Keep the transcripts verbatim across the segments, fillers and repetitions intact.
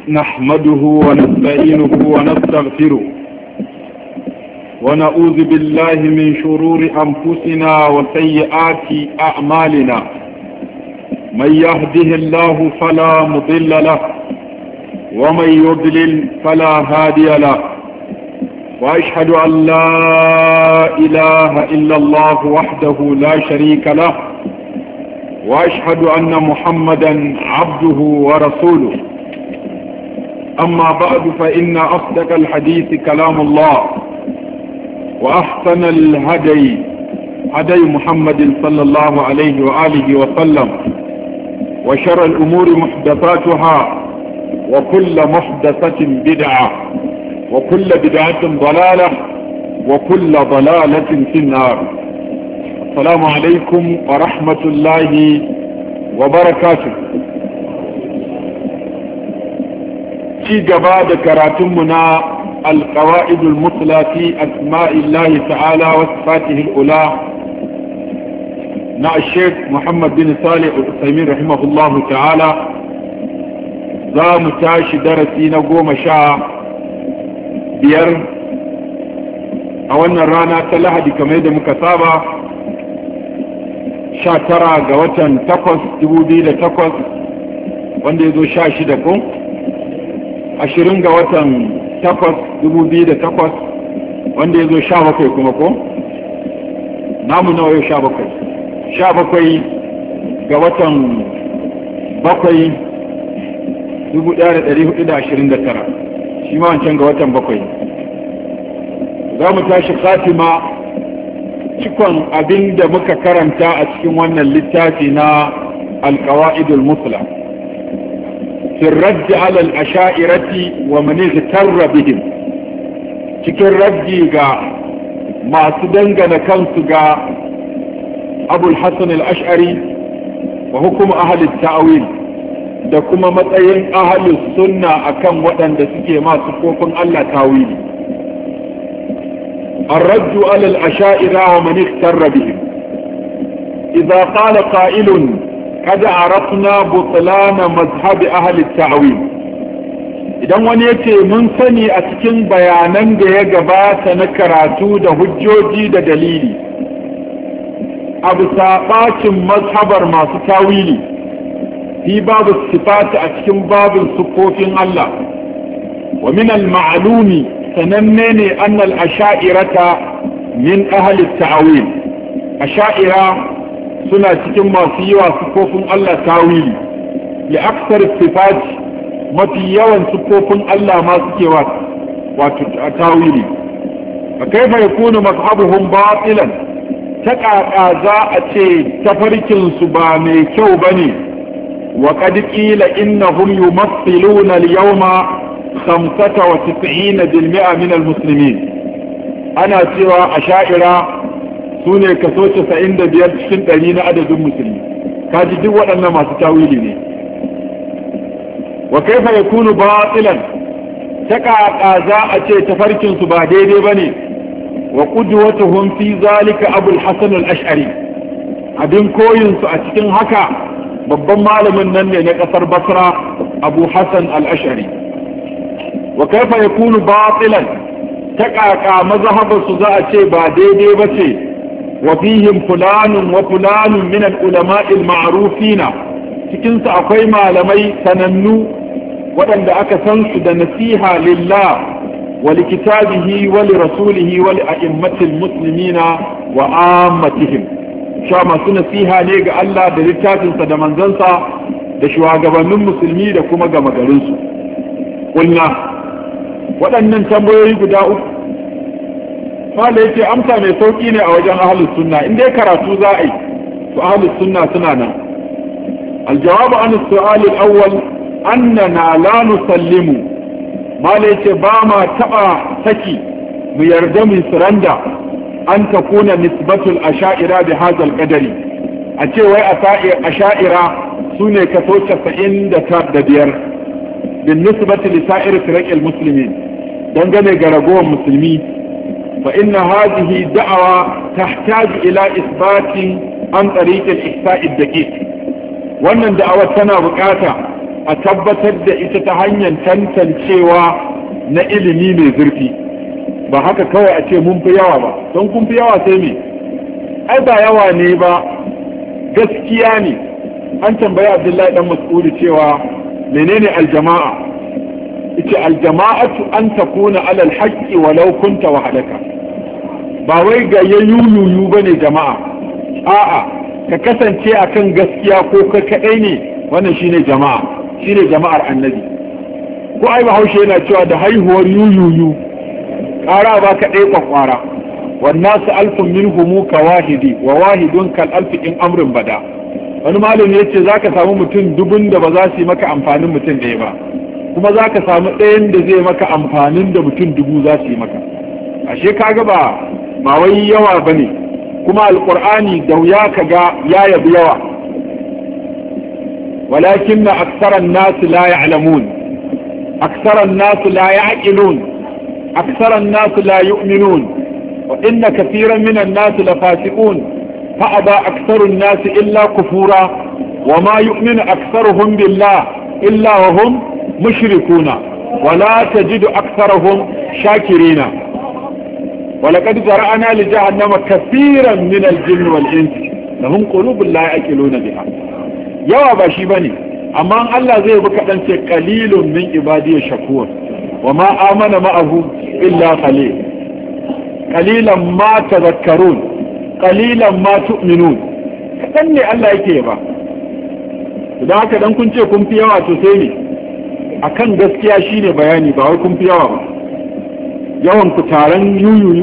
نحمده ونستعينه ونستغفره ونعوذ بالله من شرور أنفسنا وسيئات أعمالنا. من يهده الله فلا مضل له ومن يضلل فلا هادي له، وأشهد أن لا إله إلا الله وحده لا شريك له، وأشهد أن محمدا عبده ورسوله. أما بعد فإن أصدق الحديث كلام الله، وأحسن الهدي هدي محمد صلى الله عليه وآله وسلم، وشر الأمور محدثاتها، وكل محدثة بدعة، وكل بدعة ضلالة، وكل ضلالة في النار. السلام عليكم ورحمة الله وبركاته. في جباد كراتمنا القواعد المثلى في أسماء الله تعالى وصفاته الأولى مع الشيخ محمد بن صالح العثيمين رحمه الله تعالى. ذا متاش درسي نقوم شاء بير أولنا رانا تلهدي كما يدى مكتابة sha tara ga watan takwas dubu biyu da takwas wanda ya zo sha shida ko ashirin ga watan takwas dubu biyu da takwas wanda ya zo sha bakwai kuma ko namu nawa yau sha bakwai sha bakwai ga watan bakwai dubu ɗaya da ɗari hudu da ashirin da tara shi ma wancan ga watan bakwai. Za mu tashi fatima cikon abin da muka karanta a cikin wannan littafi na alkawa'idul musla fi raddi ala al-asha'irati wa man iztarra bihim, cikin raddi ga masu dangana kansu ga abul hasan al-ash'ari wa hukum ahli at-ta'wil da kuma matsayin ahli sunna akan waɗanda suke masu kofin Allah tawili. الرد على الأشاعرة ومن اغتر بهم. إذا قال قائل قد عرفنا بطلان مذهب أهل التعويل، idan wani yace mun sani a cikin bayanan da ya gabata na karatu da hujjoji da dalili a bisa bacin mazhabar masu tawili fi babu sifati a cikin babin sufofin Allah, wa min al-ma'lumi sananne ne annal asha'irata min ahli ta'wil, asha'ira suna cikin masu yawa sifofin Allah tawili li aksar sifat, mafi yawan sifofin Allah ma suke wato tawili. fa kaifa yakunu mazhabuhum batilan, ta kaka za a ce tafarkin su ba mai kyau bane. wa qad qila innahum yumathiluna al-yawma خمسة وتسعين بالمئة من المسلمين. أنا سوى أشائرة سوني كسوة سعين دبيات شنطانين عدد المسلمين كاجي دول أنما ستاويلني. وكيف يكون باطلا، تقع آزاء تفرق سبادين بني. وقدوتهم في ذلك أبو الحسن الأشعري، abin koyinsu a cikin haka babban malamin nan ne na ƙasar Basra, Abu Hassan al-Ash'ari. وكيف يكون باطلا، تقاقا مذهب السزاء بعدين بسي وفيهم فلان وفلان من العلماء المعروفين، cikin su akwai malamai sanannu waɗanda aka san su da nasiha lillah wa likitabihi wa li rasulihi wa li a'immatil muslimina wa ammatihim, sha masu nasiha ne ga Allah da littafinsa da manzansa da shugabannin musulmi da kuma gama garinsu. Kulna waɗannan tambayoyi guda uku fala yace amsa mai sauki ne a wajen ahlus sunna, in dai karatu za a yi to ahlus sunna suna nan. aljawabu an as-su'al al-awwal annana la nusallimu, mala yace ba ma taba saki mu yarda mu suranda an takuna nisbatul asha'ira bi hadha al-qadari, a ce wai asha'ira sune kaso casa'in da biyar bin nisbati li sa'ir firaq al-muslimin, dangane ga ragowar musulmi. fa inna hadhihi da'awa tahtaju ila isbati an tariq al-ihsa' ad-daqiq, wannan da'awar tana bukata a tabbatar da ita ta hanyar tantancewa na ilimi mai zurfi ba haka kawai a ce mun fi yawa ba don kun fi yawa sai me ai ba yawa ne ba gaskiya ne an tambayi Abdullahi dan Mas'ud cewa menene aljama'a yace aljama'atu an takuna ala alhaqqi walau kunta wahdaka ba wai ga yayyuyuyu bane jama'a a'a ka kasance akan gaskiya ko kai kadai ne wannan shine jama'a shine jama'ar annabi ko ai bahaushe yana cewa da haihuwar yuyuyu ƙara ba ka ɗaya kwakwara wannan su alfin minhumu ka wahidi wa wahidun kal alfi in amrin bada wani malami ya ce za ka samu mutum dubun da ba za su yi maka amfanin mutum ɗaya ba kuma za ka samu ɗayan da zai maka amfanin da mutum dubu za su yi maka ashe kaga ba ba wai yawa ba ne kuma alƙur'ani da wuya ka ga ya yabi yawa walakin na aksaran nasu la ya'lamun aksaran nasu la ya'qilun أكثر الناس لا يؤمنون وإن كثيرا من الناس لفاسقون فأبى أكثر الناس إلا كفورا وما يؤمن أكثرهم بالله إلا وهم مشركون ولا تجد أكثرهم شاكرين ولقد ذرأنا لجهنم كثيرا من الجن والإنس لهم قلوب لا يأكلون بها يوا باشي بني أما الله زي بكتن قليل من عبادي الشكور وما آمن معه إلا قليل قليلا ما تذكرون قليلا ما تؤمنون kadan ne Allah yake ba idan haka dan kun ce kun fi yawa to sai ne akan gaskiya shine bayani ba wai kun fi yawa ba yawan ku taron yuyuyu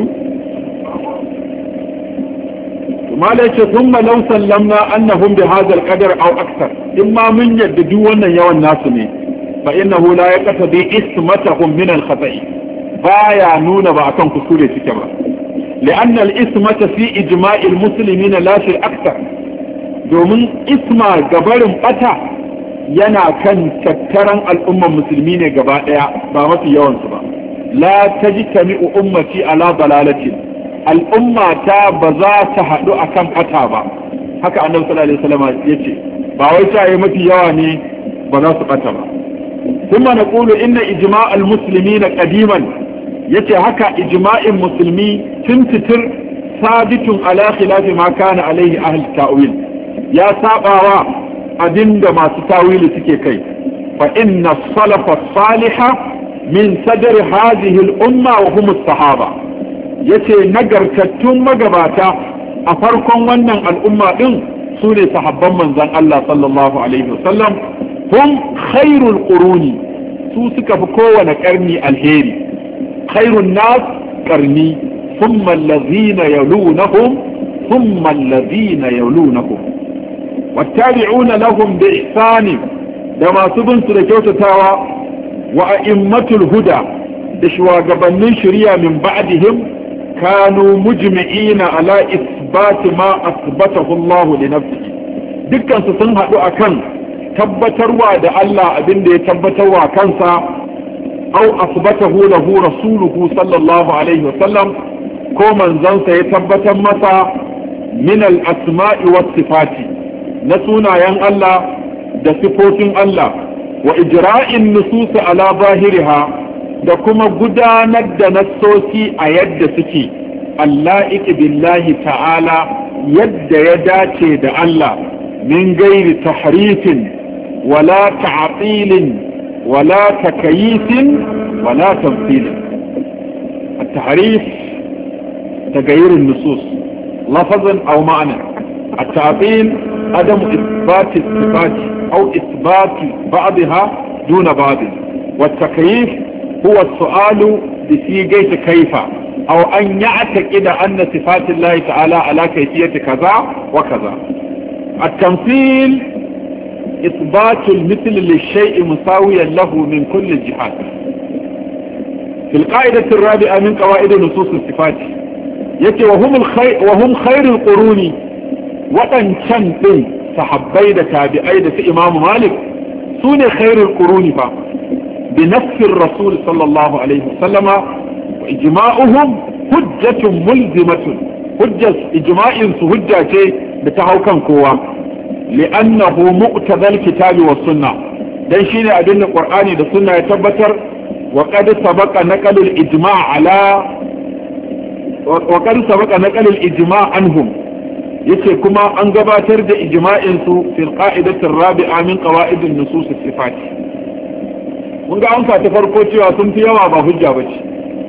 mala yake thumma law sallamna annahum bi hadha al-qadar aw akthar imma mun yadda duk wannan yawan nasu ne fa innahu la yaqtadi ismatahum min al-khata'i baya nuna ba akan kuskure suke ba li'anna al-ismata fi ijma'i al-muslimin la fi akthar domin isma gabarin bata yana kan tattaran al'umman musulmi ne gaba daya ba mafi yawan su ba la tajtami'u ummati ala dalalatin al'umma ta ba za ta hadu akan bata ba haka annabi sallallahu alaihi wasallam yace ba wai ta yi mafi yawa ne ba za su bata ba kuma na kulu inna ijma' al-muslimin qadiman yace haka ijma'in musulmi tuntutur sabitun ala khilafi ma kana alaihi ahli ta'wil ya sabawa abinda masu tawili suke kai fa inna salafa salihah min sadri hadhihi al-umma wa hum as-sahaba yace nagartattun magabata a farkon wannan al'umma din su ne sahabban manzon Allah sallallahu alaihi wasallam hum khairul quruni su suka fi kowane karni alheri khairun nas karni thumma allazina yalunahum thumma allazina yalunahum wattabi'una lahum bi ihsan da masu bin su da kyautatawa wa a'immatul huda da shugabannin shari'a min ba'dihim kanu mujmi'ina ala isbat ma asbatahu Allah li nafsihi dukkan su sun hadu akan tabbatarwa da Allah abin da ya tabbatarwa kansa au asbatahu lahu rasuluhu sallallahu alaihi wasallam ko manzansa ya tabbatar masa min al-asma'i was sifati na sunayen Allah da sifofin Allah wa ijra'in nusus ala zahiriha da kuma gudanar da nassosi a yadda suke allaiki billahi ta'ala yadda ya dace da Allah min gairi tahrifin wala ta'tilin wala takyifin wala tamthil التحريف تغيير النصوص لفظا او معنى التعطيل عدم اثبات الصفات او اثبات بعضها دون بعض والتكييف هو السؤال بصيغة كيف او ان يعتقد ان صفات الله تعالى على كيفية كذا وكذا التمثيل اثبات المثل للشيء مساويا له من كل الجهات في القاعدة الرابعة من قواعد نصوص الصفات يتي وهم الخير وهم خير القرون وطن شنطين صحبي دا تابعي دا في امام مالك سوني خير القرون فا بنفس الرسول صلى الله عليه وسلم واجماعهم حجة ملزمة حجة اجماع حجة بتهوكا قوة لانه مقتضى الكتاب والسنة dan shine abin da Qur'ani da Sunna ya tabbatar wa qad sabaqa naqalul ijma' ala wa qad sabaqa naqalul ijma' anhum yace kuma an gabatar da ijma'in su fil qa'idati ar-rabi'a min qawa'id an-nusus as-sifat mun ga amsa ta farko cewa sun fi yawa ba hujja bace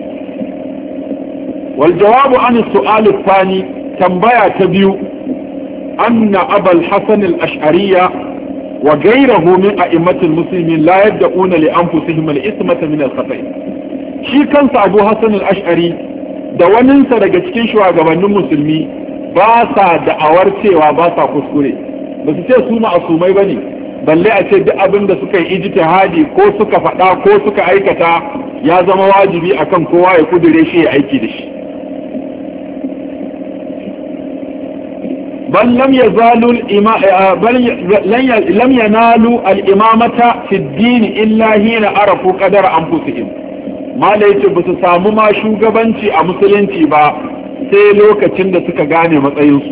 wal jawabu an as-su'al ath-thani tambaya ta biyu anna abul hasan al-ash'ariyya wa ghayruhu min a'immat al-muslimin la yad'una li anfusihim al-ithmata min al-khata' shi kansa abu hasan al-ash'ari da waninsa daga cikin shugabannin musulmi ba sa da'awar cewa ba sa kuskure ba su ce su ma'asumai ba ne balle a ce duk abin da suka yi ijtihadi ko suka faɗa ko suka aikata ya zama wajibi akan kowa ya kudure shi ya aiki da shi bal lam yazalu bal lam yanalu al-imamata fi ad-din illa hina arafu qadara anfusihim mala yace ba su samu ma shugabanci a musulunci ba sai lokacin da suka gane matsayinsu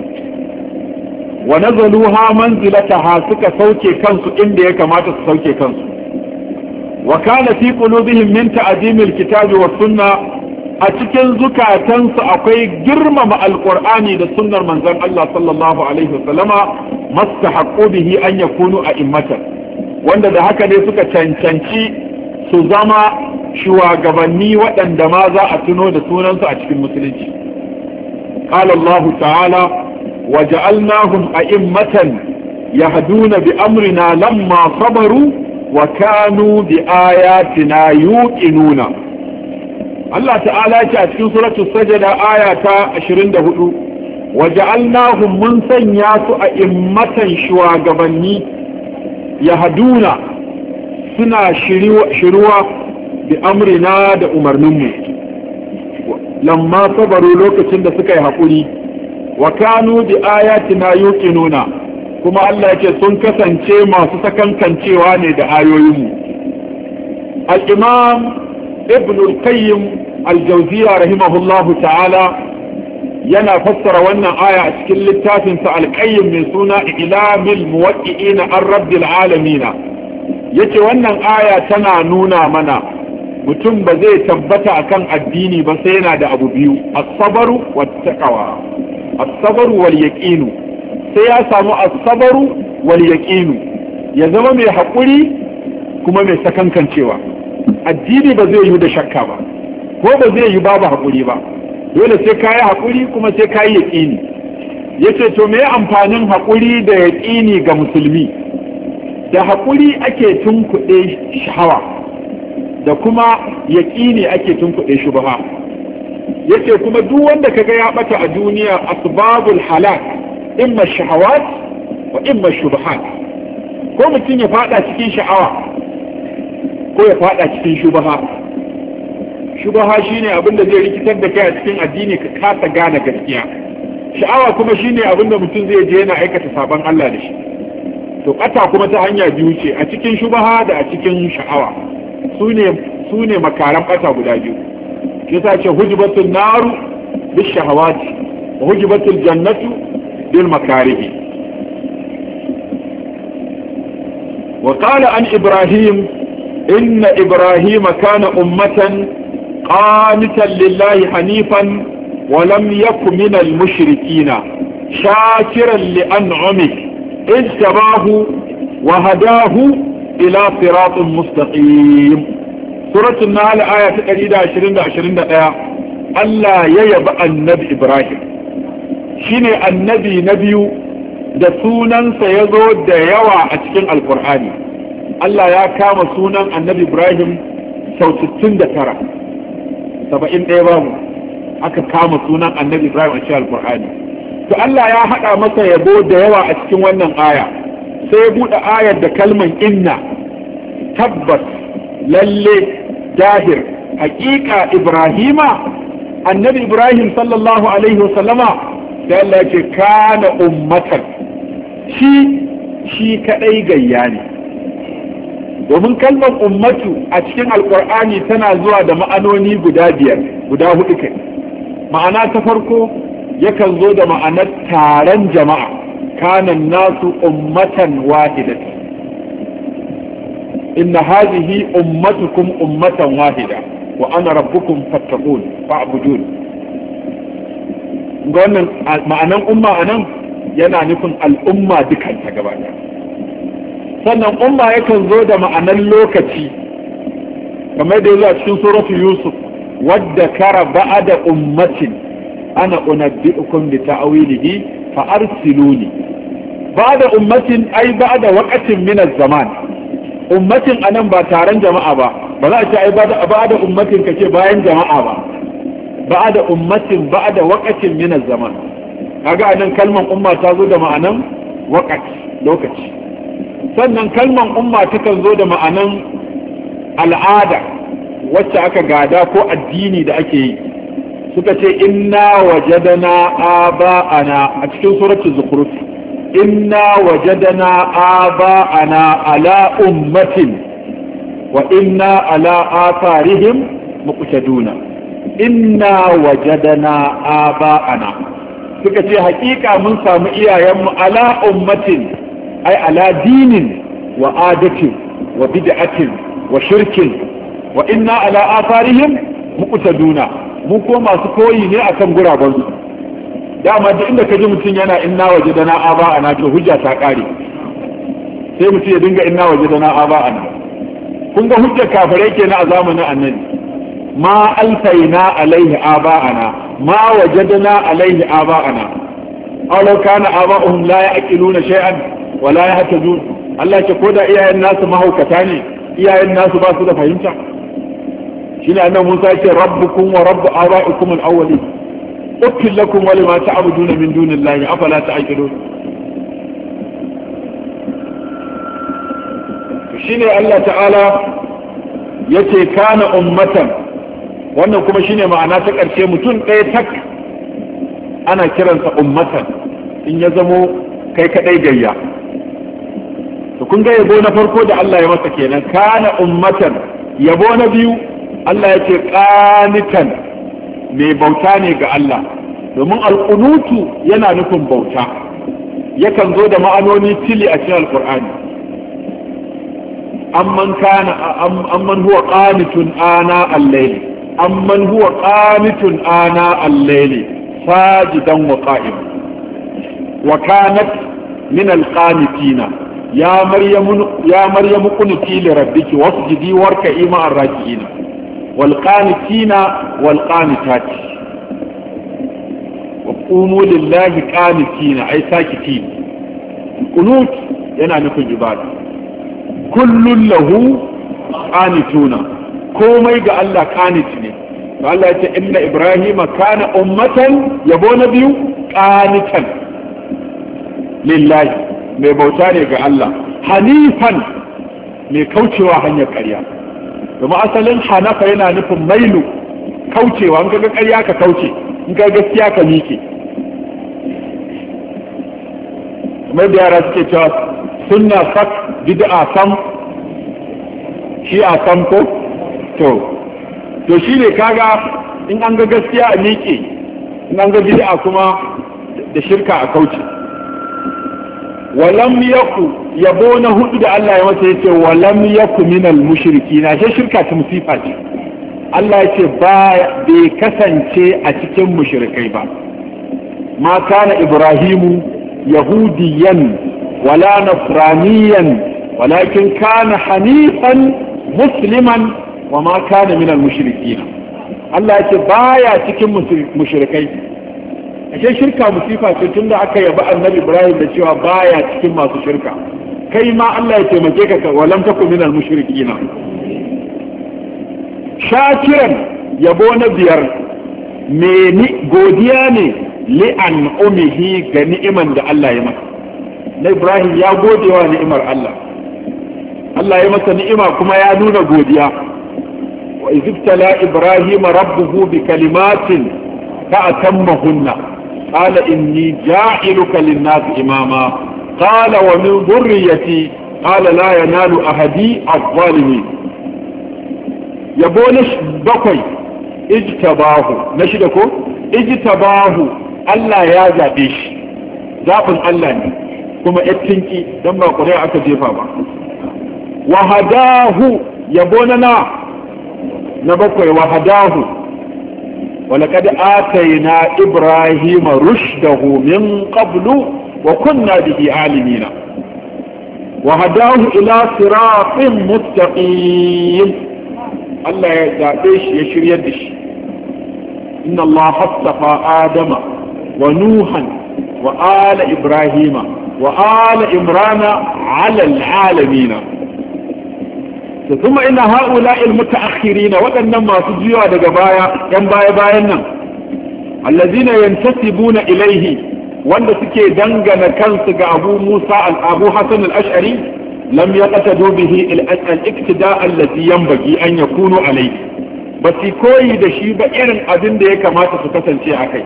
wa nazaluha manzilataha suka sauke kansu inda ya kamata su sauke kansu wa kana fi qulubihim min ta'zimil kitabi was sunna a cikin zukatansu akwai girmama alqur'ani da sunnar manzon Allah sallallahu alaihi wasallama mastahaqqu bihi an yakunu a'immatan wanda da haka ne suka cancanci su zama shugabanni waɗanda ma za a tuno da sunansu a cikin musulunci قال الله تعالى وجعلناهم أئمة يهدون بأمرنا لما صبروا وكانوا بآياتنا يوقنون الله تعالى في سورة السجدة آية عشرين دهدو وجعلناهم من سنيات أئمة شواغبني يهدون سنا شروع بأمرنا دا أمرنمو lamma sabaru lokacin da suka yi haƙuri wa kanu bi ayatina yuqinuna kuma Allah yake sun kasance masu sakankancewa ne da ayoyinmu al-imam ibn al-qayyim al-jawziyya rahimahullahu ta'ala yana fassara wannan aya a cikin littafin sa al-qayyim mai suna ilamil muwaqqi'ina ar-rabbil alamin yace wannan aya tana nuna mana mutum ba zai tabbata akan addini ba sai yana da abu biyu as-sabru wat-taqwa as-sabru wal yaqinu sai ya samu as-sabru wal yaqinu ya zama mai hakuri kuma mai sakankancewa addini ba zai yi da shakka ba ko ba zai yi babu hakuri ba dole sai kai hakuri kuma sai kai yaqini yace to me amfanin hakuri da yaqini ga musulmi da hakuri ake tunkuɗe shahawa da kuma yaƙini ake tunkuɗe shubha yace kuma duk wanda kaga ya bata a duniya asbabul halak imma shahawat wa imma shubhat ko mutum ya fada cikin sha'awa ko ya fada cikin shubha shubha shine abinda zai rikitar da kai a cikin addini ka kasa gane gaskiya sha'awa kuma shine abinda mutum zai je yana aikata saban Allah da shi to bata kuma ta hanya biyu ce a cikin shubha da a cikin sha'awa su ne makaran bata guda biyu shi ta ce hujbatul naru bis shahawati wa hujbatul jannatu bil makarihi wa qala an ibrahim inna ibrahima kana ummatan qanitan lillahi hanifan wa lam yakun minal mushrikina shakiran li an'amihi ijtabahu wa hadahu ila siratin mustaqim suratul nahl aya ta ɗari da ashirin da ashirin da ɗaya Allah ya yabi annabi Ibrahim shine annabi na biyu da sunansa ya zo da yawa a cikin alkur'ani Allah ya kama sunan annabi Ibrahim sau sittin da tara saba'in ɗaya babu aka kama sunan annabi Ibrahim a cikin alkur'ani to Allah ya haɗa masa yabo da yawa a cikin wannan aya sai ya buɗe ayar da kalman inna tabbas lalle dahir hakika ibrahima annabi ibrahim sallallahu alaihi wasallama da Allah ya ce kana ummatan shi shi kadai gayya ne domin kalmar ummatu a cikin alkur'ani tana zuwa da ma'anoni guda biyar guda hudu kai ma'ana ta farko yakan zo da ma'anar taron jama'a kana nasu ummatan wahidatan inna hadhihi ummatukum ummatan wahida wa ana rabbukum fattaqun fa'budun. ga wannan ma'anan umma anan yana nufin al'umma dukanta gaba ɗaya. sannan umma yakan zo da ma'anan lokaci kamar da yazo a cikin suratu yusuf wadda kara ba'da ummatin ana unabbi'ukum bi ta'wilihi fa arsiluni ba'da ummatin ay ba'da waqtin min az-zaman ummatin anan ba taron jama'a ba ba za a ce ai ba'da ummatin kace bayan jama'a ba ba'da ummatin ba'da waqtin min az-zaman kaga anan kalman umma ta zo da ma'anan waqti lokaci sannan kalman umma takan zo da ma'anan al'ada wacce aka gada ko addini da ake yi suka ce inna wajadana aba'ana a cikin suratul zukhruf inna wajadana aba'ana ala ummatin wa inna ala atharihim muqtaduna inna wajadana aba'ana suka ce hakika mun samu iyayenmu ala ummatin ay ala dinin wa adatin wa bid'atin wa shirkin wa inna ala atharihim muqtaduna mu ko masu koyi ne akan gurabansu dama duk inda kaji mutum yana inna wajadana aba'ana to hujja ta kare sai mutum ya dinga inna wajadana aba'ana kun ga hujjar kafirai kenan a zamanin annabi ma alfaina alaihi aba'ana ma wajadana alaihi aba'ana aw law kana aba'uhum la ya'qiluna shay'an wa la yahtadun Allah ce ko da iyayen nasu mahaukata ne iyayen nasu ba su da fahimta shine annabi Musa ya ce rabbukum wa rabbu aba'ikum al-awwalin ukil lakum wa lima ta'buduna min dunillahi afala ta'qilun shine Allah ta'ala yace kana ummatan wannan kuma shine ma'ana ta karshe mutum ɗaya tak ana kiransa ummatan in ya zamo kai kadai gayya to kun ga yabo na farko da Allah ya masa kenan kana ummatan yabo na biyu Allah ya ce qanitan mai bauta ne ga Allah domin alqunutu yana nufin bauta yakan zo da ma'anoni tili a cikin alqur'ani amman kana amman huwa qanitun ana al-layl amman huwa qanitun ana al-layl sajidan wa qa'im wa kanat min al-qanitina ya maryamu ya maryamu qunuti li rabbiki wasjudi warka'i ma'ar raki'ina wal qanitina wal qanitati wa qumu lillahi qanitina ay sakitin qunut yana nufin ibada kullun lahu qanituna komai ga Allah qanit ne to Allah ya ce inna ibrahima kana ummatan yabo na biyu qanitan lillahi mai bauta ne ga Allah hanifan mai kaucewa hanyar ƙarya kuma asalin hanafa yana nufin mailu kaucewa in kaga ƙarya ka kauce in kaga gaskiya ka miƙe kamar da yara suke cewa sunna sak bid'a sam shi a sam ko to to shine kaga in an ga gaskiya a miƙe in an ga bid'a kuma da shirka a kauce walam yaku yabo na hudu da Allah ya masa yace walam yaku minal mushrikina sai shirka ta musifa ce Allah yace ba bai kasance a cikin mushrikai ba ma kana ibrahimu yahudiyan wala nasraniyan walakin kana hanifan musliman wa ma kana minal mushrikina Allah yace baya cikin mushrikai ashe shirka musifa ce tunda aka yaba annabi Ibrahim da cewa baya cikin masu shirka kai ma Allah ya taimake ka walam takun minal mushrikina shakiran yabo na biyar me ni godiya ne li an umihi ga ni'iman da Allah ya masa na Ibrahim ya gode wa ni'imar Allah Allah ya masa ni'ima kuma ya nuna godiya wa izibtala Ibrahim rabbuhu bi kalimatin fa atammahunna قال إني جاعلك للناس إماما قال ومن ذريتي قال لا ينال أحدي الظالمين يبونش بقي اجتباه نشدكو اجتباه الله يا زابيش زابن الله كما اتنكي دم قرية أكا جيفا با wa hadahu yabona na na bakwai wa hadahu wa laqad atayna ibrahima rushdahu min qablu wa kunna bihi alimina wa hadahu ila siratin mustaqim Allah ya zabe shi ya shiryar da shi inna Allah hasafa adama wa nuhan wa ala ibrahima wa ala imrana ala alalamin ثم إن هؤلاء المتأخرين وأنما سجيوا دقبايا ينبايا باينا الذين ينتسبون إليه وأن سكي دنغن كنسك أبو موسى أبو حسن الأشعري لم يقتدوا به الاقتداء الذي ينبغي أن يكونوا عليه بس كوي دشيب إرن أذن ديك ما تستسل شيء عكي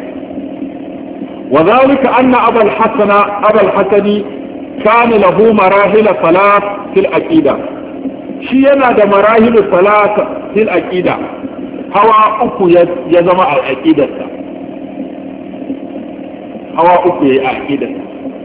وذلك أن أبا الحسن أبا الحسن كان له مراحل ثلاث في العقيدة shi yana da marahilu salata fil aqida hawa uku ya zama a aqidarsa hawa uku ya yi a aqidarsa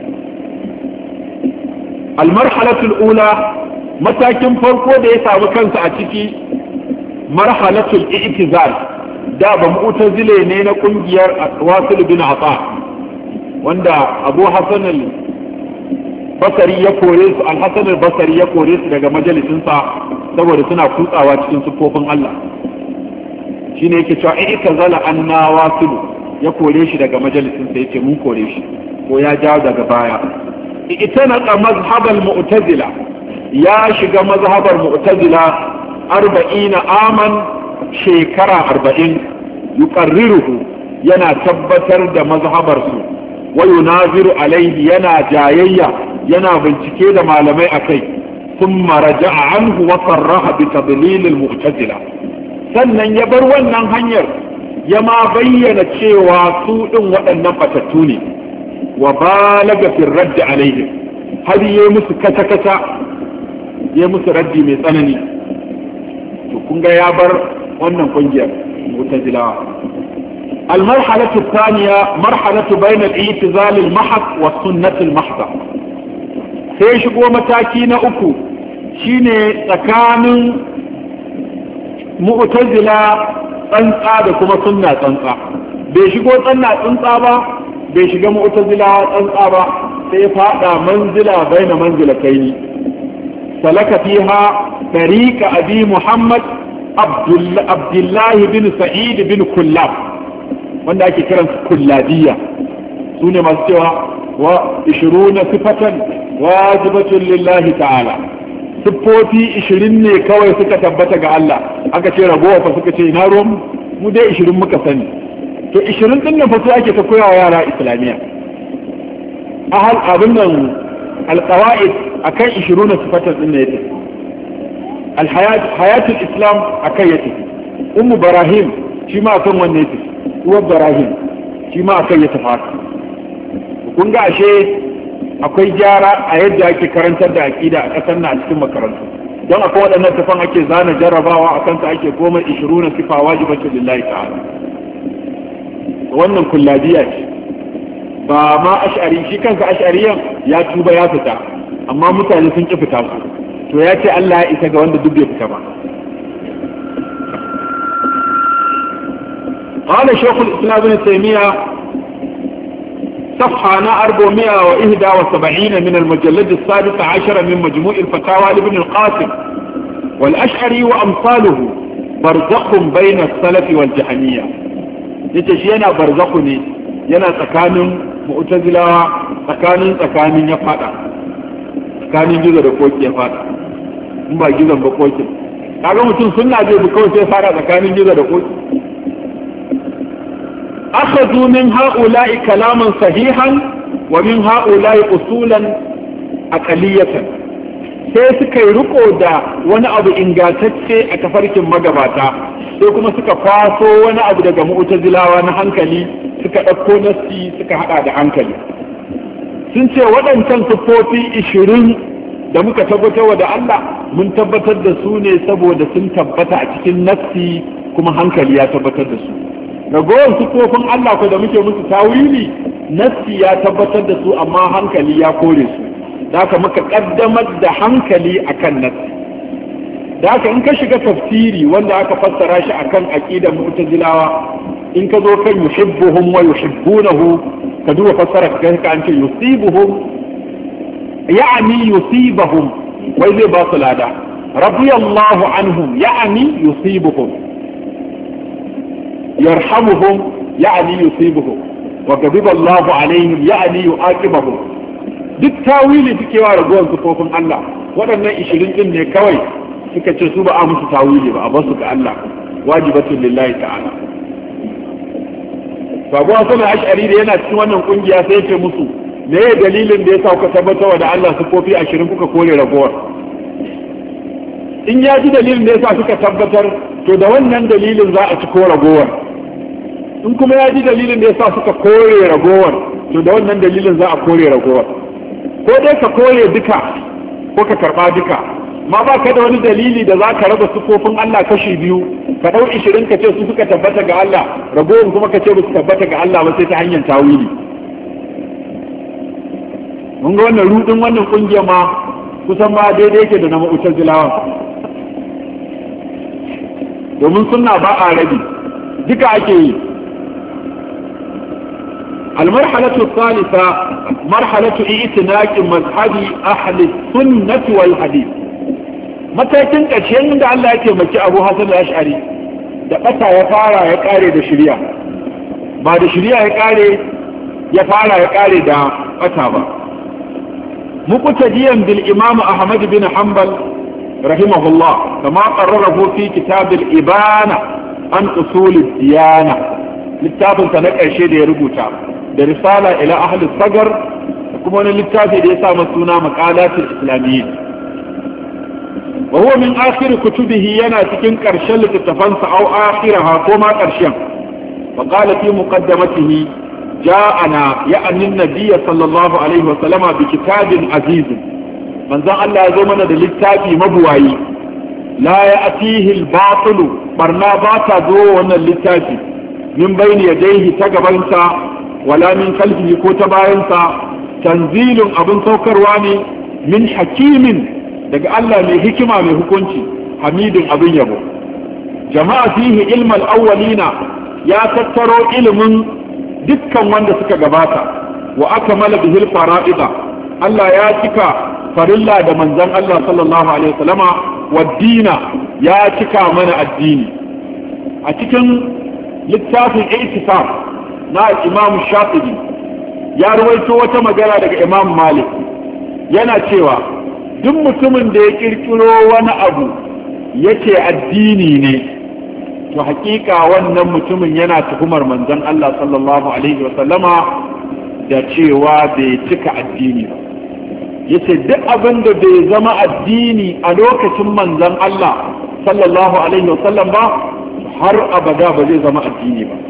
al marhalatul ula matakin farko da ya samu kansa a ciki marhalatul i'tizal da ba mu'tazile ne na kungiyar wasil bin ata wanda abu hasan basari ya kore su alhassan al-basari ya kore su daga majalisinsa saboda suna kutsawa cikin sufofin Allah shine yake cewa in ita zala anna wasilu ya kore shi daga majalisinsa yace mun kore shi ko ya jawo daga baya ita na mazhab al-mu'tazila ya shiga mazhabar mu'tazila arba'ina aman shekara arba'in yuqarriruhu yana tabbatar da mazhabar su wa yunaziru alaihi yana jayayya yana bincike da malamai akai thumma raja'a anhu wa sarraha bi tadlil al-mu'tazila sannan ya bar wannan hanyar ya ma bayyana cewa su din waɗannan fatattu ne wa balaga fi radd alaihim har yayi musu kata kata yayi musu raddi mai tsanani to kun ga ya bar wannan kungiyar mu'tazilawa المرحلة الثانية مرحلة بين الاعتزال المحض والسنة المحضة sai shigo mataki na uku shine tsakanin mu'tazila tsantsa da kuma sunna tsantsa bai shigo tsanna tsantsa ba bai shiga mu'tazila tsantsa ba sai fada manzila baina manzilataini salaka fiha tariqa abi muhammad abdullah bin sa'id bin kullab wanda ake kiransu kullabiyya sune masu cewa wa ishiruna sifatan wajibatun lillahi ta'ala siffofi ishirin ne kawai suka tabbata ga Allah aka ce ragowa fa suka ce ina ruwan mu dai ishirin muka sani to ishirin din nan fa su ake ta koyawa yara islamiyya ahal abin nan alqawaid akan ishiruna sifatan din ne yake alhayat hayatul islam akan yake ummu barahim shi ma akan wanne yake uwar barahim shi ma akan ya tafi kun ga ashe akwai gyara a yadda ake karantar da aqida a kasar na a cikin makarantu don akwai waɗannan tafan ake zana jarrabawa a kansa ake goma ishiruna sifa wajibatu lillahi ta'ala wannan kullabiya ce ba ma ash'ari shi kansa ash'ariyan ya tuba ya fita amma mutane sun ki fita su to ya ce Allah ya isa ga wanda duk bai fita ba قال شيخ الإسلام ابن تيمية صفحة أربعمائة وإحدى وسبعين من المجلد السادس عشر من مجموع الفتاوى لابن القاسم والأشعري وأمثاله برزخ بين السلف والجهمية يتشينا برزخني ينا تكان مؤتزلا تكان تكان يفعل تكان جزء ركوك يفعل مبا جزء ركوك kaga mutum sunna zai bi kawai sai fara tsakanin gizo da koki akhadhu min ha'ula'i kalaman sahihan wa min ha'ula'i usulan aqaliyatan sai suka yi riko da wani abu ingantacce a tafarkin magabata sai kuma suka faso wani abu daga mu'tazilawa na hankali suka ɗauko nasi suka hada da hankali sun ce waɗancan siffofi ishirin da muka tabbatar da Allah mun tabbatar da su ne saboda sun tabbata a cikin nassi kuma hankali ya tabbatar da su ragowar siffofin Allah ko da muke musu tawili nassi ya tabbatar da su amma hankali ya kore su da haka muka kaddamar da hankali akan nassi da haka in ka shiga tafsiri wanda aka fassara shi akan aqidar mu'tazilawa in ka zo kan yuhibbuhum wa yuhibbunahu ka duba fassara ka ga an ce yusibuhum ya'ni yusibahum wai zai ba su lada radiyallahu anhum ya'ni yusibuhum yarhamuhum ya'ni yusibuhum wa ghadiba Allahu alaihim ya'ni yu'aqibuhum duk tawili suke wa ragowar sufofin Allah waɗannan ishirin din ne kawai suka ce su ba a musu tawili ba a basu ga Allah wajibatun lillahi ta'ala babu hasan ash'ari da yana cikin wannan kungiya sai ya ce musu me ya dalilin da ya sa kuka tabbatar da Allah sufofi ashirin kuka kore ragowar in ya ji dalilin da ya sa suka tabbatar to da wannan dalilin za a ci ko ragowar in kuma ya ji dalilin da ya sa suka kore ragowar to da wannan dalilin za a kore ragowar ko dai ka kore duka ko ka karba duka ma ba ka da wani dalili da za ka raba sufofin Allah kashi biyu ka ɗau ishirin ka ce su suka tabbata ga Allah ragowar kuma ka ce ba su tabbata ga Allah ba sai ta hanyar tawili mun ga wannan rudin wannan kungiya ma kusan ma daidai yake da na mu'tazilawa domin sunna ba a rabi duka ake yi المرحلة الثالثة مرحلة اعتناق مذهب أهل السنة والحديث matakin ƙarshen da Allah ya taimaki Abu Hasan al-Ash'ari da ƙasa ya fara ya ƙare da shari'a ba da shari'a ya ƙare ya fara ya ƙare da ƙasa ba muqtadiyan bil Imam Ahmad bin Hanbal rahimahullah kama qarrarahu fi kitab al-Ibana an usul ad-diyana littafin sa na ƙarshe da ya rubuta da risala ila ahli sagar kuma wani littafi da ya sa masa suna maqalatul islamiyyin wa huwa min akhir kutubihi yana cikin karshen littafansa au akhiraha ko ma karshen fa qala fi muqaddamatihi ja'ana ya'ni an-nabiy sallallahu alaihi wa sallama bi kitabin aziz manzon Allah ya zo mana da littafi mabuwayi la ya'tihi al-batil barna ba ta zo wannan littafi min bayni yadayhi ta gabansa wala min khalfihi ko ta bayansa tanzilun abin saukarwa ne min hakimin daga Allah mai hikima mai hukunci hamidin abin yabo jama'a fihi ilmal awwalina ya tattaro ilimin dukkan wanda suka gabata wa akmala bihil fara'ida Allah ya cika farilla da manzon Allah sallallahu alaihi wasallama waddina ya cika mana addini a cikin littafin i'tisam na Imam Shafi'i ya ruwaito wata magana daga Imam Malik yana cewa duk mutumin da ya kirkiro wani abu yake addini ne to hakika wannan mutumin yana tuhumar manzon Allah sallallahu alaihi wa sallama da cewa bai cika addini ba yace duk abin da bai zama addini a lokacin manzon Allah sallallahu alaihi wa sallam ba har abada ba zai zama addini ba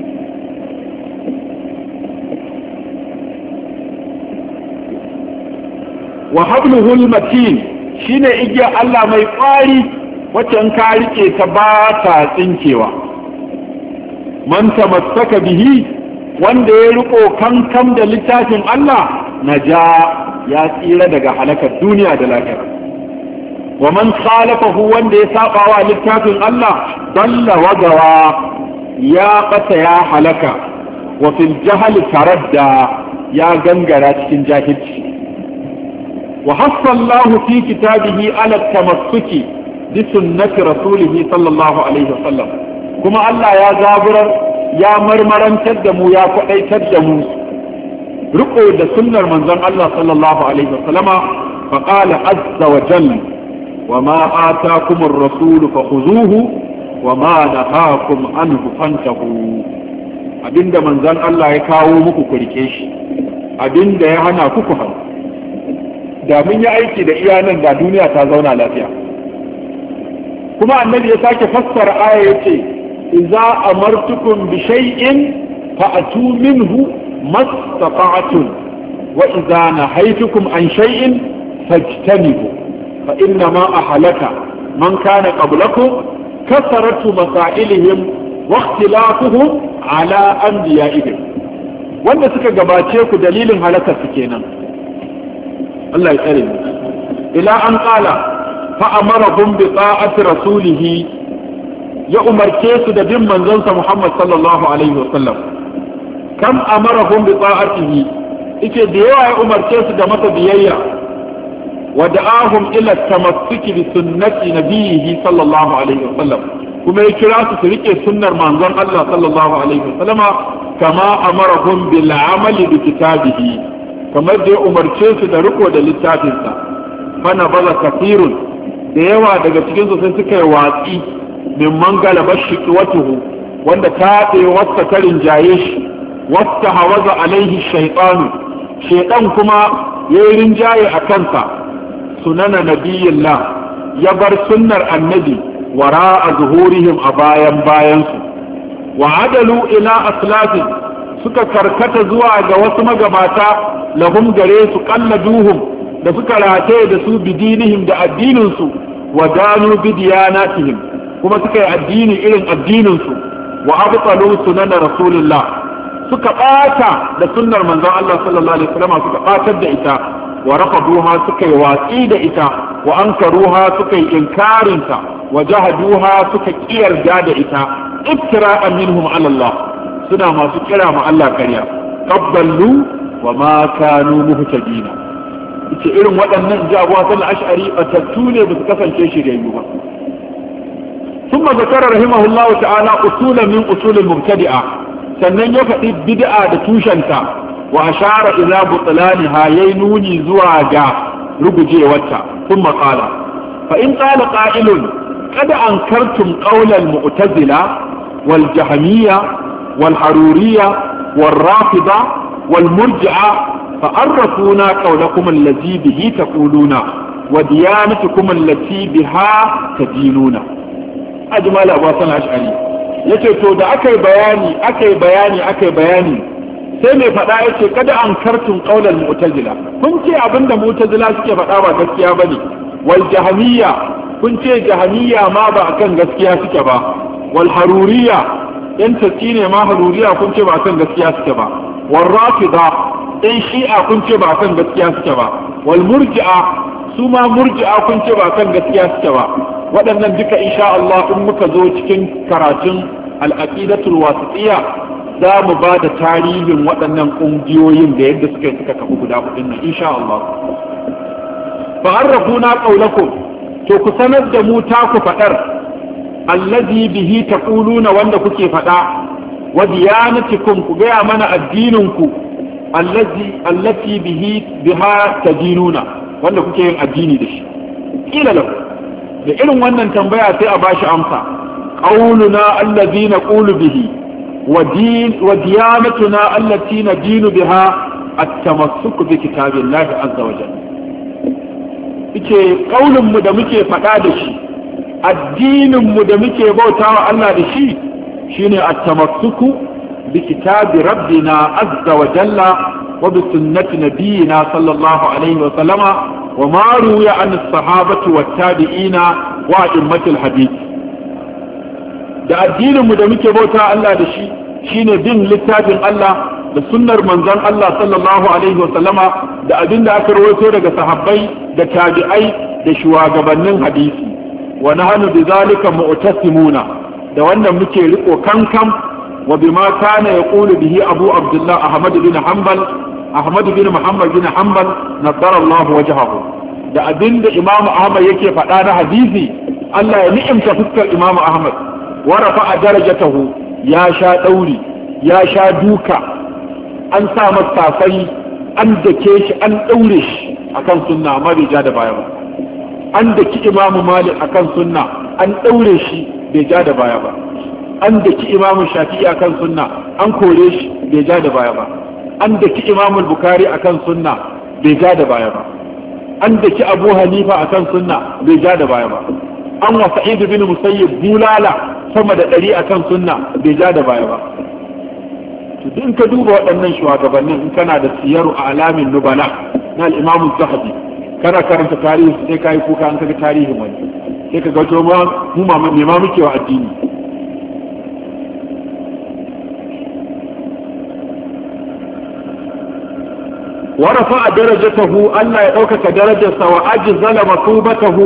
wa habluhul matin shine igiyar Allah mai kwari wacce in ka rike ta ba ta tsinkewa man tamassaka bihi wanda ya riko kankan da littafin Allah naja ya tsira daga halakar duniya da lahira wa man khalafahu wanda ya saba wa littafin Allah dalla wagawa ya qata ya halaka wa fil jahl taradda ya gangara cikin jahilci وحث الله في كتابه على التمسك بسنة رسوله صلى الله عليه وسلم كما الله يا زابر يا مرمرا تدمو يا فأي تدمو رقوا دا سنة منزل الله صلى الله عليه وسلم فقال عز وجل وما آتاكم الرسول فخذوه وما نهاكم عنه فانتهوا abinda manzon Allah ya kawo muku ku rike shi abinda ya hana ku ku hannu da mun yi aiki da iyanan da duniya ta zauna lafiya kuma annabi ya sake fassara aya yace idza amartukum bi shay'in fa'tu minhu mastata'tum wa idza nahaytukum an shay'in fajtanibu fa inna ma ahlaka man kana qablakum kasaratu masailihim wa ikhtilafuhum ala anbiya'ihim wanda suka gabace ku dalilin halakar su kenan Allah ya tsare mu ila an kala fa amarahum bi ta'ati rasulih ya umarce su da bin manzonsa Muhammad sallallahu alaihi wasallam. kam amarahum bi ta'atihi yake da yawa ya umarce su da masa biyayya wa da'ahum ila tamassuki bi sunnati nabiyhi sallallahu alaihi wasallam, kuma ya kira su su rike sunnar manzon Allah sallallahu alaihi wasallam kama amarahum bil amali bi kitabihi, kamar da ya umarce su da riko da littafinsa. fana baza kafirun da yawa daga cikin su sai suka yi watsi min mangala bashiki watuhu wanda ta tsaye wasta ta rinjaye shi wasta hawaza alaihi shaitanu, shaitan kuma ya yi rinjaye a kansa. sunana nabiyillah ya bar sunnar annabi wara a zuhurihim a bayan bayansu. wa adalu ila aslafin suka karkata zuwa ga wasu magabata lahum gare su qalladuhum da suka rataye da su bidinihim da addininsu wa danu bidiyanatihim kuma suka yi addini irin addininsu. wa abtalu sunana rasulillah suka ɓata da sunnar manzon Allah sallallahu alaihi wasallam suka ɓatar da ita. wa rafaduha suka yi watsi da ita wa ankaruha suka yi inkarinta wa jahaduha suka kiyarda da ita iftira'an minhum ala Allah, suna masu kira ma Allah kariya. qabballu wa ma kanu muhtadina, ita irin waɗannan ji Abu Hasan al-Ash'ari batattu ne ba su kasance shiryayyu ba. ثم ذكر رحمه الله تعالى أصولا من أصول المبتدئة، sannan ya faɗi bid'a da tushenta wa ashara ila butlaniha yayi nuni zuwa ga rugujewarta. kuma qala fa in qala qa'ilun qad ankartum qawla al-mu'tazila wal jahmiyya wal haruriyya wal rafida wal murji'a fa arrafuna qawlakum alladhi bihi taquluna wa diyanatukum allati biha tadinuna. ajmal Abu Hasan al-Ash'ari yace to da akai bayani akai bayani akai bayani sai mai faɗa yace kada an kartun qaulal mu'tazila, kun ce abinda mu'tazila suke faɗa ba gaskiya bane. wal jahmiyya kun ce jahmiyya ma ba akan gaskiya suke ba. wal haruriyya yan tasine ma haruriyya kun ce ba akan gaskiya suke ba. wal rafida yan shi'a kun ce ba akan gaskiya suke ba. wal murji'a su ma murji'a kun ce ba akan gaskiya suke ba. waɗannan duka insha Allah in muka zo cikin karatun al-aqidatul wasitiyya za mu ba da tarihin waɗannan ƙungiyoyin da yadda suka yi suka kafu guda hudun nan insha Allah. fa arrafuna qawlakum, to ku sanar da mu ta ku fadar allazi bihi taquluna wanda kuke fada wa diyanatikum ku ga mana addinin ku allazi allati bihi biha tadinuna wanda kuke yin addini da shi. kila lahu da irin wannan tambaya sai a bashi amsa qauluna allazi naqulu bihi wa din wa diyanatuna allati nadinu biha at-tamassuk bi kitabillahi azza wa jalla. Ice kaulinmu da muke faɗa da shi, addininmu da muke bautawa Allah da shi shine at-tamassuku bi kitabi rabbina azza wa jalla wa bi sunnati nabiyyina sallallahu alaihi wa sallama wa ma ruwiya an as-sahabati wat tabi'ina wa a'immatul hadith. Da addininmu da muke bautawa Allah da shi shine bin littafin Allah da sunnar manzon Allah sallallahu alaihi wa sallama da abinda aka rawaito daga sahabbai da tabi'ai da shugabannin hadisi. wa nahnu bidhalika mu'tasimuna, da wannan muke riko kankan wa bima kana yaqulu bihi Abu Abdullah Ahmad bin Hanbal Ahmad bin Muhammad bin Hanbal nadara Allah wajhahu, da abinda Imam Ahmad yake faɗa na hadisi Allah ya ni'imta fuskar Imam Ahmad wa rafa'a darajatahu, ya sha dauri ya sha duka, an sa masa sai an dake shi an daure shi akan sunna amma bai ja da baya ba. an daki imamu malik akan sunna an daure shi bai ja da baya ba. an daki imamu shafi'i akan sunna an kore shi bai ja da baya ba. an daki imamu bukhari akan sunna bai ja da baya ba. an daki abu hanifa akan sunna bai ja da baya ba. an wa sa'id bin musayyib bulala sama da ɗari akan sunna bai ja da baya ba. in ka duba waɗannan shugabannin in kana da siyaru a alamin nubala na al-imamu zahabi kana karanta tarihi sai kai kuka an kaga tarihin wani sai ka ga to ma mu ma me ma muke wa addini. wa rafa'a darajatahu, Allah ya ɗaukaka darajarsa wa ajzala masubatahu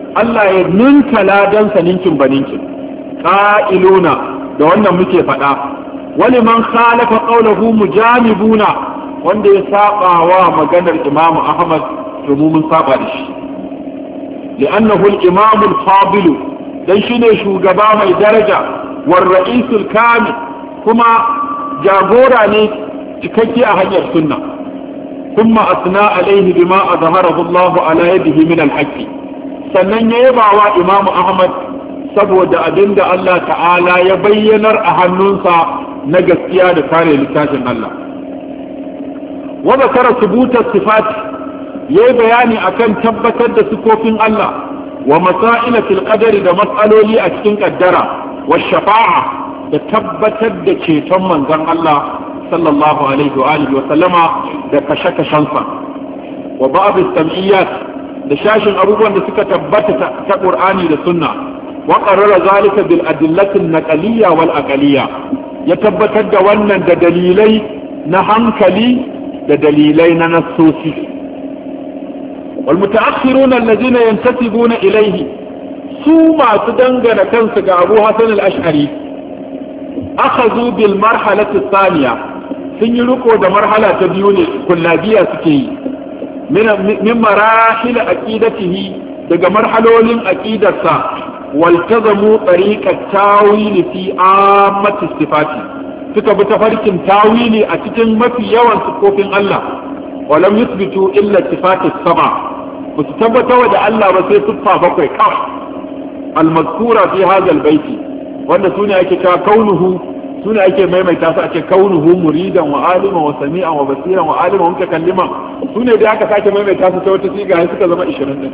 Allah ya ninka ladansa ninkin baninkin qa'iluna da wannan muke faɗa wani man khalafa qawluhu mujanibuna wanda ya saba wa maganar Imam Ahmad to mu mun saba da shi li'annahu al-imam al-fadil dan shine shugaba mai daraja war ra'isul kamil kuma jagora ne cikakke a hanyar sunna kuma asna alaihi bima azharahu Allah ala yadihi min al-haqq sannan ya yaba wa Imam Ahmad saboda abinda Allah ta'ala ya bayyanar a hannunsa na gaskiya da kare littafin Allah wa zakara thubutat sifat yayi bayani akan tabbatar da sifofin Allah wa masail fil qadari da mas'aloli a cikin kaddara wa shafa'a da tabbatar da ceton manzon Allah sallallahu alaihi wa alihi wa sallama da kashe-kashensa wa ba'd as-sam'iyyat da shashin abubuwan da suka tabbata ta Qur'ani da Sunna wa qarrara zalika bil adillati an-naqliyya wal aqliyya ya tabbatar da wannan da dalilai na hankali da dalilai na nassosi wal mutaakhiruna alladhina yantasibuna ilayhi su masu dangana kansu ga Abu Hasan al-Ash'ari akhadhu bil marhalati ath-thaniya sun yi riko da marhala ta biyu ne kullabiya suke yi min marahil aqidatihi daga marhalolin aqidarsa waltazamu tariqat tawili fi ammati sifati suka bi tafarkin tawili a cikin mafi yawan sifofin Allah walam yuthbitu illa sifati saba ba su tabbata da Allah ba sai siffa bakwai kawai al-mazkura fi hadha al-baiti wanda sune ake cewa kaunuhu sune ake maimaita su ake kaunuhu muridan wa aliman wa sami'an wa basiran wa aliman wa mutakalliman sune da aka sake maimaita su ta wata siga har suka zama ishirin din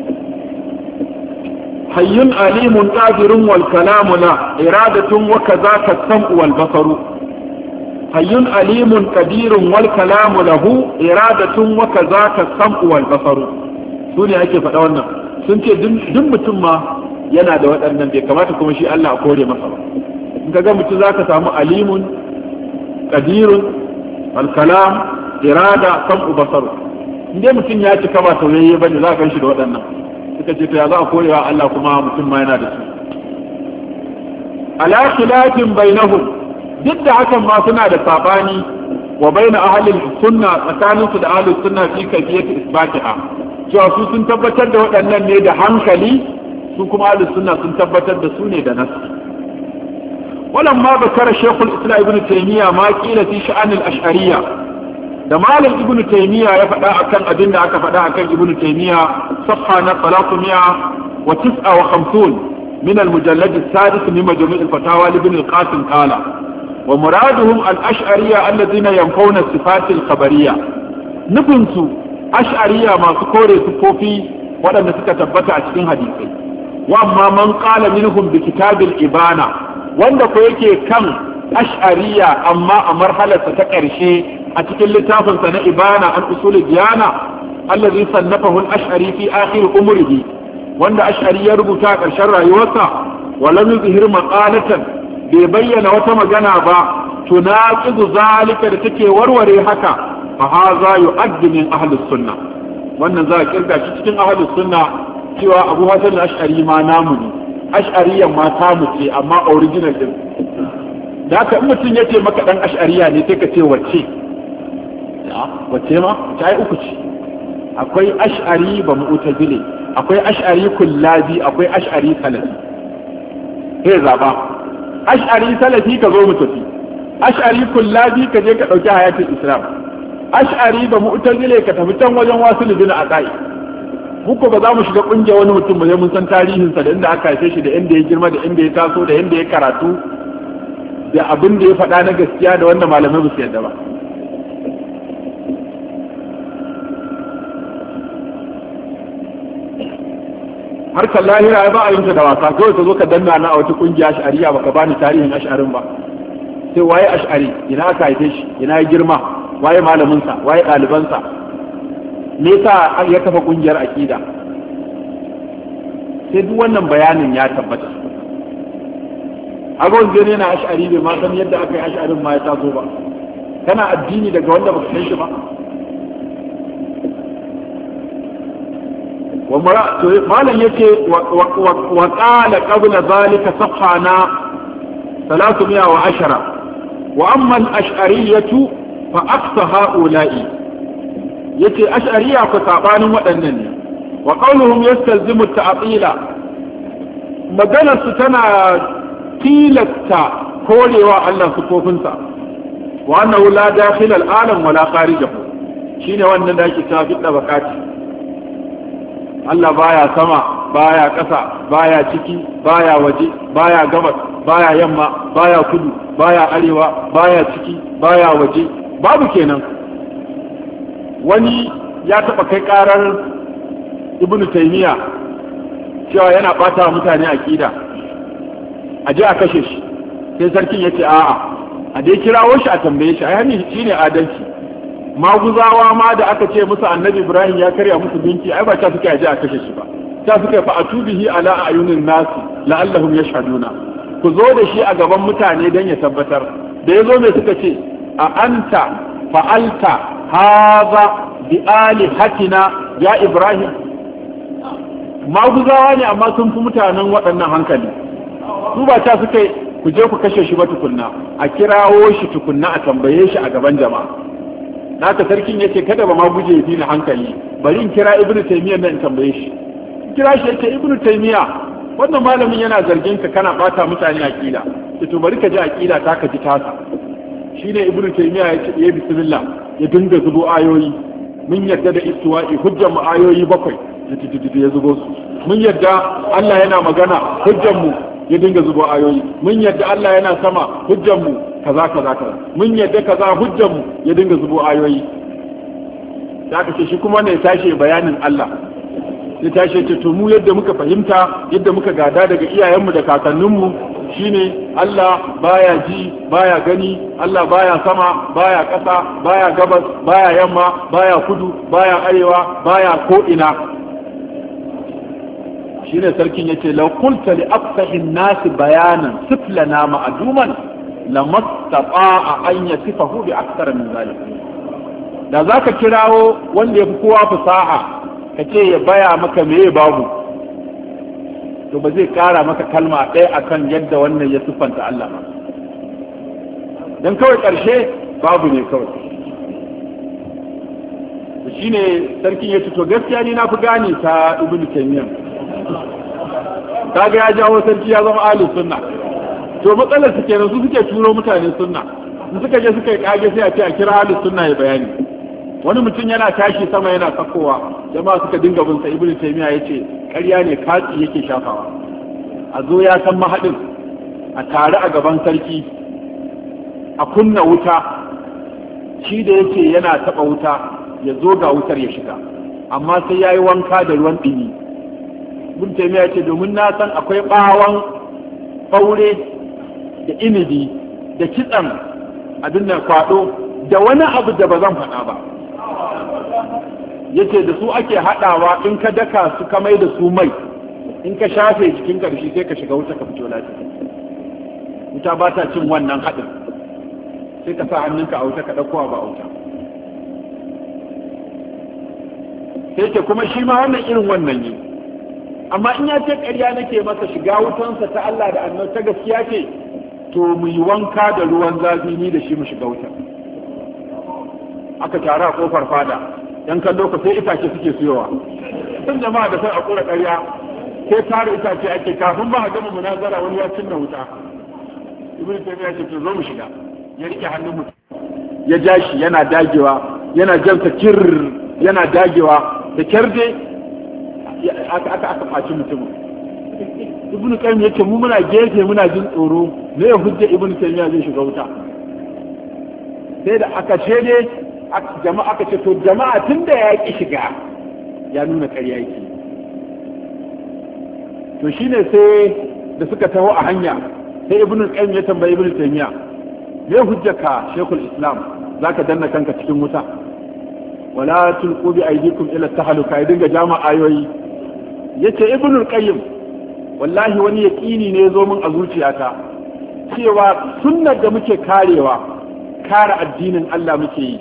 hayyun alimun qadirun wal kalamu la iradatun wa kadhaka as-sam'u wal basaru hayyun alimun qadirun wal kalamu lahu iradatun wa kadhaka as-sam'u wal basaru sune ake faɗa wannan sun ce duk mutum ma yana da waɗannan bai kamata kuma shi Allah a kore masa ba in ka ga mutum za ka samu alimun qadirun al-kalam irada sam'u basaru in dai mutum ya cika ba tauyayye bane za ka shi da waɗannan suka ce to ya za a korewa Allah kuma mutum ma yana da su ala khilafin bainahum duk da hakan ma suna da sabani wa baina ahli sunna tsakanin su da ahli sunna fi kayfiyat isbatiha cewa su sun tabbatar da waɗannan ne da hankali su kuma ahli sunna sun tabbatar da su ne da nasu ولما ذكر شيخ الإسلام ابن تيمية ما قيل في شأن الأشعرية da malam ibn taymiya ya faɗa akan abin da aka faɗa akan ibn taymiya safha na thalathmiya wa tis'a wa khamsun min al-mujallad as-sadis min majmu' al-fatawa li ibn al-qasim qala wa muraduhum al-ash'ariyya alladhina yanfawna sifat al-khabariyya nufin su ash'ariyya masu kore sifofi waɗanda suka tabbata a cikin hadisi wa amma man qala minhum bi kitab al-ibana wanda ko yake kan ash'ariyya amma a marhalarsa ta ƙarshe a cikin littafinsa na ibana an usul diyana allazi sannafahu al-ash'ari fi akhir umrihi wanda ash'ari ya rubuta a ƙarshen rayuwarsa wa lam yuzhir maqalatan bai bayyana wata magana ba tunaqidu zalika da take warware haka fa hadha yu'addu min ahli sunnah wannan za a kirga shi cikin ahli sunna cewa Abu Hasan al-Ash'ari ma namu ne ash'ariyyan ma tamu ce amma original din da haka in mutum yace maka dan ash'ariya ne sai ka ce wacce wacce ma ta yi uku ce akwai ash'ari ba mu'tazili akwai ash'ari kullabi akwai ash'ari salafi sai zaba ash'ari salafi ka zo mu tafi ash'ari kullabi ka je ka dauki hayatul islam ash'ari ba mu'tazili ka tafi can wajen wasu bin aqai muku ba za mu shiga kungiyar wani mutum ba mun san tarihinsa da inda aka haife shi da inda ya girma da inda ya taso da inda ya karatu da abin da ya faɗa na gaskiya da wanda malamai ba su yadda ba harkar lahira ba a yin ta da wasa kawai ka zo ka danna na a wata kungiya ash'ariya baka bani tarihin ash'arin ba sai waye ash'ari ina aka haife shi ina ya girma waye malamin sa waye ɗaliban sa me yasa ya kafa kungiyar aqida sai duk wannan bayanin ya tabbata a ga wanda ne na ash'ari bai ma san yadda aka yi ash'arin ma ya taso ba kana addini daga wanda baka san shi ba wa malam yace wa qala qabla zalika safhana ثلاثمائة وعشرة وأما الأشعرية فأقصى هؤلاء يتي أشعرية فصابان وأنني وقولهم يستلزم التعطيل مدنة ستنا تيلة كولي وعلا سكوفنسا وأنه لا داخل العالم ولا خارجه شين وأننا كتاب النبكات Allah baya sama baya ƙasa baya ciki baya waje baya gabas baya yamma baya kudu baya arewa baya ciki baya waje babu kenan. Wani ya taɓa kai ƙarar Ibn Taymiya cewa yana ɓata mutane aqida a je a kashe shi, sai sarkin ya ce a'a a dai kirawo shi a tambaye shi ai hani shine adalci. Maguzawa ma da aka ce musu annabi Ibrahim ya karya musu binki ai ba ta suka yaje a kashe shi ba, ta suka fa atubihi ala ayunin nasi la'allahum yashhaduna, ku zo da shi a gaban mutane dan ya tabbatar. Da yazo me suka ce a anta fa'alta hadha bi alihatina ya Ibrahim. Maguzawa ne amma sun fi mutanen waɗannan hankali, su ba ta suka ku je ku kashe shi ba tukunna, a kirawo shi tukunna a tambaye shi a gaban jama'a. Naka sarkin yace kada ba ma guje bi na hankali, bari in kira Ibn Taymiyyah nan in tambaye shi. Kira shi yace Ibn Taymiyyah wannan malamin yana zargin ka kana bata mutane aqida. Ki to bari ka ji aqida ta ka ji tasa. Shine Ibn Taymiyyah yace ya bismillah ya dinga zubo ayoyi. Mun yadda da istiwa'i hujjar mu ayoyi bakwai ya zubo su. Mun yadda Allah yana magana hujjar mu ya dinga zubo ayoyi. Mun yadda Allah yana sama hujjar mu kaza kaza kaza, mun yadda kaza hujjar mu ya dinga zubo ayoyi. Da aka ce shi kuma ne tashi bayanin Allah, sai tashi ce to mu yadda muka fahimta yadda muka gada daga iyayenmu da kakanninmu shine Allah baya ji baya gani, Allah baya sama baya ƙasa baya gabas baya yamma baya kudu baya arewa baya ko ina. Shine sarkin yace law qulta li afsahin nas bayanan siflana ma'duman lamastata'a an yasifahu bi akthar min zalik. Da zaka kirawo wanda yafi kowa fasaha kace ya baya maka meye babu, to ba zai kara maka kalma ɗaya akan yadda wannan ya siffanta Allah ba, dan kawai ƙarshe babu ne kawai. Shine sarkin ya ce to gaskiya ni na fi gane ta Ibn Taymiyyah, kaga ya jawo sarki ya zama ahlus sunna. To matsalar su kenan, su suke turo mutane sunna, in suka je suka yi kage sai a ce a kira ahlus sunna ya bayani. Wani mutum yana tashi sama yana sakowa, jama'a suka dinga bin sa. Ibn Taymiyyah yace ƙarya ne, katsi yake shafawa. A zo ya san mahadin, a tare a gaban sarki, a kunna wuta, shi da yake yana taba wuta ya zo ga wutar ya shiga, amma sai yayi wanka da ruwan dumi. Ibn Taymiyyah yace domin na san akwai bawon faure da inibi da kitsan abin da kwado da wani abu da ba zan faɗa ba, yace da su ake haɗawa, in ka daka su ka mai da su mai, in ka shafe jikin karshe sai ka shiga wuta ka fito lafiya. Wuta ba ta cin wannan haɗin, sai ka sa hannunka a wuta ka ɗauko ba a wuta. Sai ce kuma shi ma wannan irin wannan ne, amma in ya ce ƙarya nake masa shiga wutansa ta Allah da annabi ta gaskiya ce, to mu yi wanka da ruwan zafi ni da shi mu shiga wutar. Aka tare a kofar fada, yan kallo ka sai itace suke siyowa, sun jama'a da sai a kura ƙarya, sai tare itace ake kafin ba a gama munazara wani ya cinna wuta. Ibn Taymiyyah ce to zo mu shiga, ya rike hannun mutum, ya ja shi yana dagewa, yana jansa kir yana dagewa, da kyar dai aka aka aka faci mutumin. Ibn Qayyim yace mu muna gefe muna jin tsoro, me ya hujja Ibn Taymiyyah zai shiga wuta. Sai da aka ce dai jama'a aka ce to jama'a tunda ya ki shiga ya nuna ƙarya yake. To shine sai da suka taho a hanya, sai Ibn Qayyim ya tambayi Ibn Taymiyyah, me hujjaka Sheikhul Islam zaka danna kanka cikin wuta? Wala tulqu bi aydikum ila tahaluka, ya dinga jama'a ayoyi. Yace Ibn Qayyim wallahi wani yaƙini ne zo min a zuciyata cewa sunnar da muke karewa kare addinin Allah muke yi.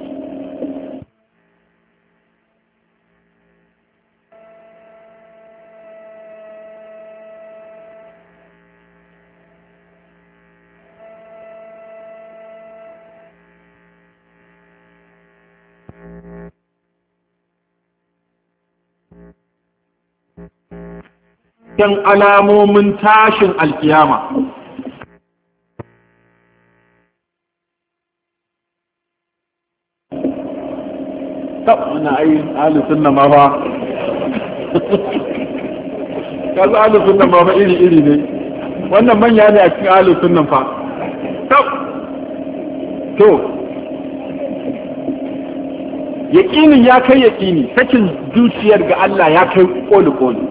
kan alamomin tashin alkiyama. Tab wannan ai ahlus sunna ma fa kaza ahlus sunna ma fa iri iri ne, wannan manya ne a cikin ahlus sunna fa. Tab to yaqinin ya kai yaqini, sakin zuciyar ga Allah ya kai koli koli.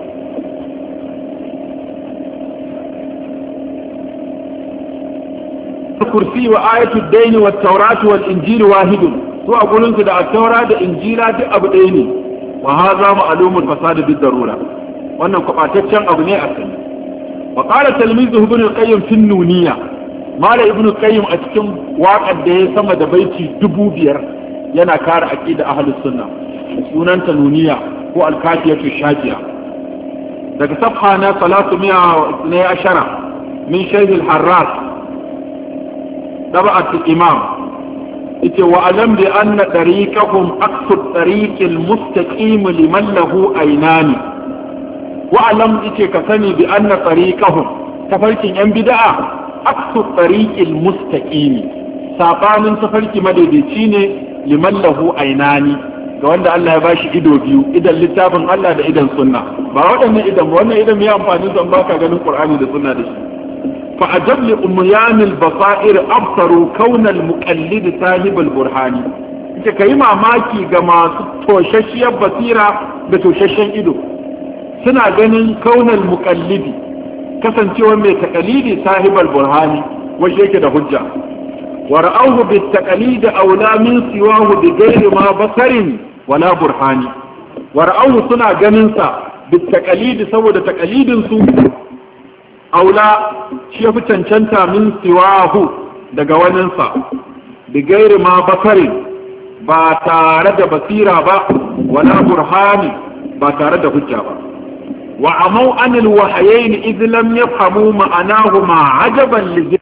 kursi wa ayatul daini wat tawrat wal injil wahidun, su a gurin su da at-taura da injila duk abu ɗaya ne. wa hadha ma'lumul fasad bid darura, wannan kwabataccen abu ne a sani. wa qala talmizu ibn al-qayyim fi an-nuniyya, mala ibn al-qayyim a cikin waƙar da ya sama da baiti dubu biyar yana kare aqida ahlus sunna, sunanta nuniyya ko al-kafiyatu shafiya, daga safha na ثلاثمائة واثني عشر min shaykh al-harras طبعة الإمام. وألم بأن طريقهم أقصى الطريق المستقيم لمن له أينان. وألم كثني بأن طريقهم تفرق أنبداء أقصى الطريق المستقيم، ساقان تفرق مددتين لمن له أينان، wanda Allah ya bashi ido biyu, idan littafin Allah da idan sunna. Ba waɗannan idan ba, wannan idan ya amfani zan baka ganin Qur'ani da sunna da shi. فأجب لأميان البصائر أبصروا كون المقلد صاحب البرهان. ita kai mamaki ga masu toshashiyar basira da toshashen ido, suna ganin kaunar muqallidi, kasancewa mai taqalidi sahibal burhani, wace yake da hujja. wa ra'awhu bit taqalidi aula min siwahu bi ghairi ma basarin wala burhani. wa ra'awhu suna ganin sa bit taqalidi saboda taqalidin su aula shi ya fi cancanta min siwahu daga waninsa, bi gairi ma basarin ba tare da basira ba, wala burhani ba tare da hujja ba. wa amau anil wahayaini idh lam yafhamu ma'anahu ma ajaban li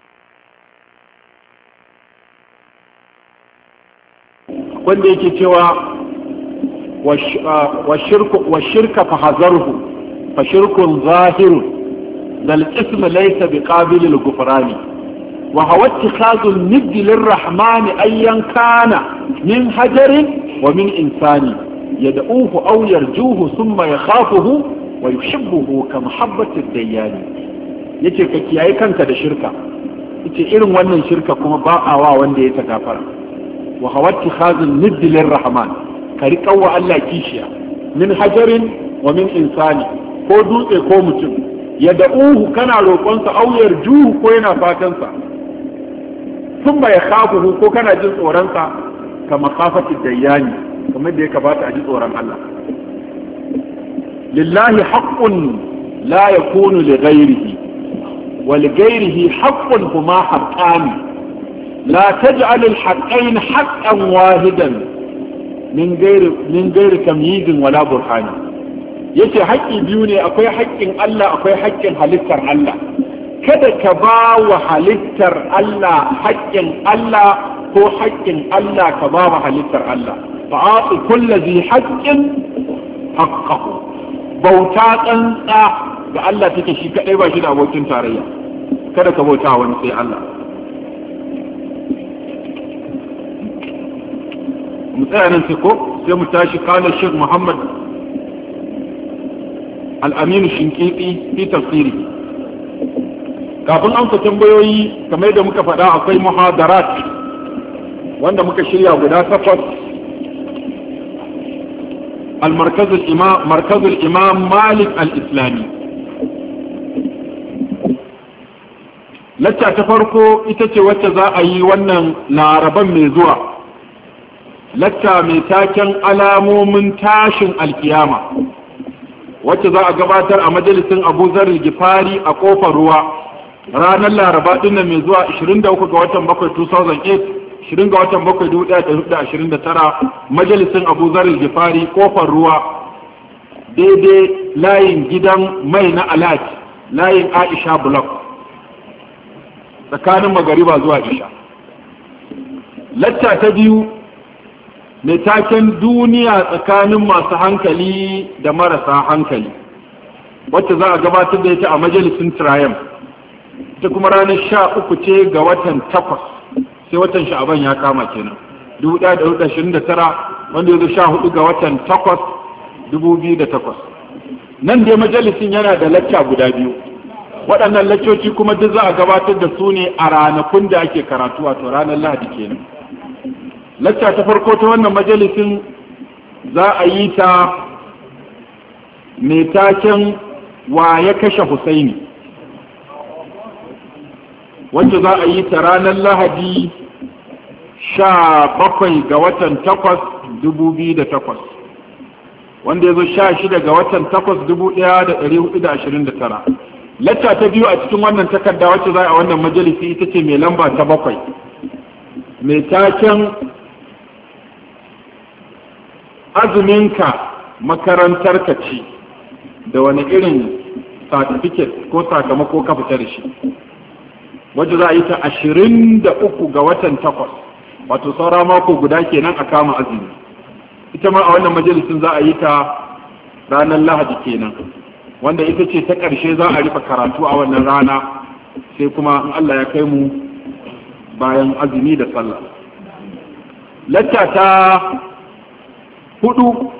wanda yake cewa wa shirku wa shirka fa hazarhu fa shirkun zahirun ذا الاسم ليس بقابل الغفران. وهو اتخاذ الند للرحمن أيا كان من حجر ومن إنسان، يدعوه أو يرجوه ثم يخافه ويحبه كمحبة الديان. yace ka kiyaye kanka da shirka, yace irin wannan shirka kuma ba a wa wanda ya takafara. wa hawa ittikhazun nidd lirrahman, ka riƙa wa Allah kishiya, min hajarin wa min insani, ko dutse ko mutum, ya da'uhu kana roƙonsa, auyar juhu ko yana fatansa, sun bai khafuhu ko kana jin tsoronsa, ka makafati dayyani, kamar da ya kamata a ji tsoron Allah. lillahi haqqun la yakunu li ghayrihi wa li ghayrihi haqqun huma haqqani la taj'al al haqqayn haqqan wahidan min ghayri min ghayri tamyizin wala burhani. yace haƙƙi biyu ne, akwai haƙƙin Allah akwai haƙƙin halittar Allah. kada ka ba wa halittar Allah haƙƙin Allah ko haƙƙin Allah ka ba wa halittar Allah. fa'ati kulli zi haqqin haqqahu, bauta tsantsa ga Allah take shi kadai, ba shi da abokin tarayya. kada ka bauta wani sai Allah. mu tsaya nan sai ko sai mu tashi kana Sheikh Muhammad Al-Amin Shinkiti fi tafsiri. kafin amsa tambayoyi kamar da muka faɗa akwai muhadarat wanda muka shirya guda takwas. المركز الإمام مركز الإمام مالك الإسلامي. lacca ta farko ita ce wacce za a yi wannan laraban mai zuwa, lacca mai taken alamomin tashin alkiyama, wacce za a gabatar a majalisin Abu Zarri Gifari a kofar ruwa ranar laraba dinnan mai zuwa ashirin da uku ga watan bakwai two thousand eight, ashirin ga watan bakwai dubu ɗaya da hudu ashirin da tara, majalisin Abu Zarri Gifari kofar ruwa, daidai layin gidan mai na Alhaji, layin Aisha Block, tsakanin magariba zuwa isha. lacca ta biyu mai taken duniya tsakanin masu hankali da marasa hankali, wacce za a gabatar da ita a majalisin Triumph. Ita kuma ranar sha uku ce ga watan takwas, sai watan sha'aban ya kama kenan, dubu ɗaya da hudu ashirin da tara, wanda ya zo sha hudu ga watan takwas dubu biyu da takwas. Nan dai majalisin yana da lacca guda biyu. Waɗannan laccoci kuma duk za a gabatar da su ne a ranakun da ake karatu, wato ranar Lahadi kenan. Lacca ta farko ta wannan majalisin za a yi ta mai taken wa ya kashe Husaini, wacce za a yi ta ranar Lahadi sha bakwai ga watan takwas dubu biyu da takwas, wanda ya zo sha shida ga watan takwas dubu ɗaya da ɗari hudu da ashirin da tara. Lacca ta biyu a cikin wannan takarda wacce za a wannan majalisi ita ce mai lamba ta bakwai, mai taken azuminka makarantarka ce, da wani irin certificate ko sakamako ka fita da shi, wacce za a yi ta ashirin da uku ga watan takwas, wato saura mako guda kenan a kama azumi. Ita ma a wannan majalisin za a yi ta ranar Lahadi kenan, wanda ita ce ta ƙarshe za a rufe karatu a wannan rana, sai kuma in Allah ya kai mu bayan azumi da sallah. Lacca ta hudu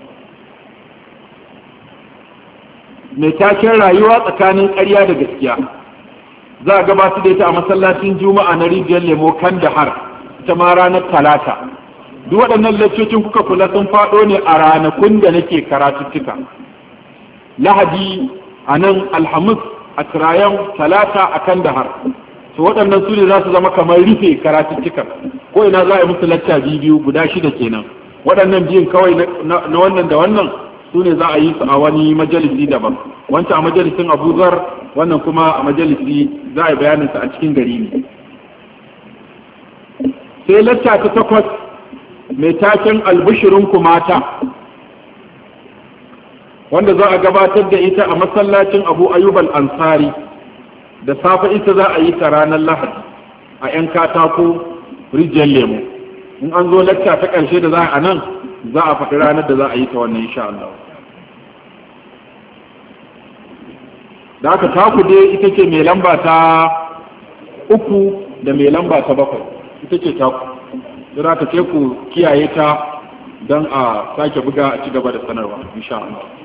mai taken rayuwa tsakanin ƙarya da gaskiya, za a gabatar da ita a masallacin Juma'a na Rijiyar Lemo Kandahar, ita ma ranar Talata. Duk waɗannan laccocin kuka kula sun faɗo ne a ranakun da nake karatuttuka. Lahadi a nan, Alhamis a Tirayen, Talata a Kandahar. To waɗannan su ne za su zama kamar rufe karatuttukan, ko ina za a yi musu lacca biyu guda shida kenan. Waɗannan biyun kawai na wannan da wannan su ne za a yi su a wani majalisi daban, wancan a majalisin Abu Zar, wannan kuma a majalisi za a yi bayaninsa a cikin gari ne. Sai lacca ta takwas mai taken albishirinku mata, wanda za a gabatar da ita a masallacin Abu Ayyub al-Ansari, da safe ita za a yi ta ranar Lahadi a 'yan katako Rijiyar Lemo. In an zo lacca ta ƙarshe da za a nan, za a faɗi ranar da za a yi ta wannan insha Allah. Da aka taku dai ita ce mai lamba ta uku da mai lamba ta bakwai, ita ce taku. Za ka ce ku kiyaye ta don a sake buga a ci gaba da sanarwa insha Allah.